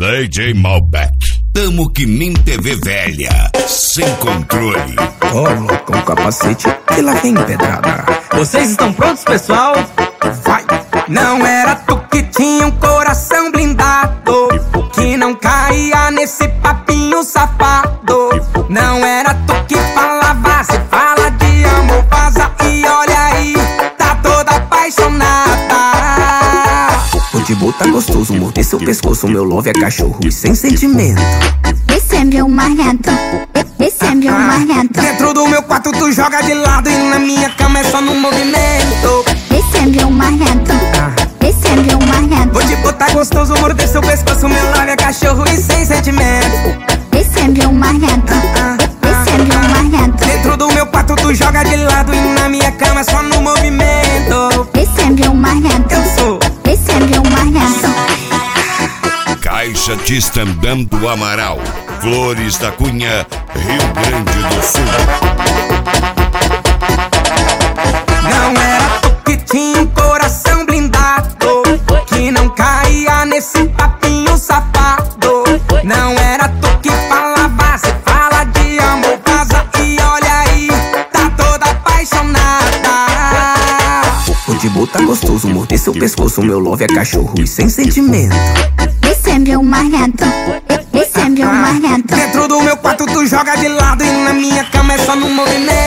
DJ Malbec. Tamo que nem TV velha, sem controle. Coloca o capacete e lá vem pedrada. Vocês estão prontos, pessoal? Vai! Não era tu que tinha um coração blindado, que não caía nesse papinho safado. Não era tu que falava, se fala de amor, vaza e olha aí, tá toda apaixonada. O Tibu tá gostoso, morder seu pescoço, meu love é cachorro e sem sentimento. Esse é meu marido, esse é meu marido. Dentro do meu quarto tu joga de lado e na minha cama é só no movimento. Esse é meu marido, esse é meu marido. O Tibu tá gostoso, morder seu pescoço, meu love é cachorro e sem sentimento. Esse é meu marido, esse é meu marido. Dentro do meu quarto tu joga de lado e na minha cama é só no movimento. Esse é meu marido, Eu sou. esse é meu marido. Caixa de Estambam do Amaral, Flores da Cunha, Rio Grande do Sul. Não era tu que tinha um coração blindado, que não caía nesse papinho safado. Não era tu que falava, se fala de amor, vaza e olha aí, tá toda apaixonada. O Tibu tá gostoso, morder seu pescoço, meu love é cachorro e sem sentimento. Esse é meu marido, esse é meu marido. Dentro do meu quarto tu joga de lado e na minha cama é só no movimento.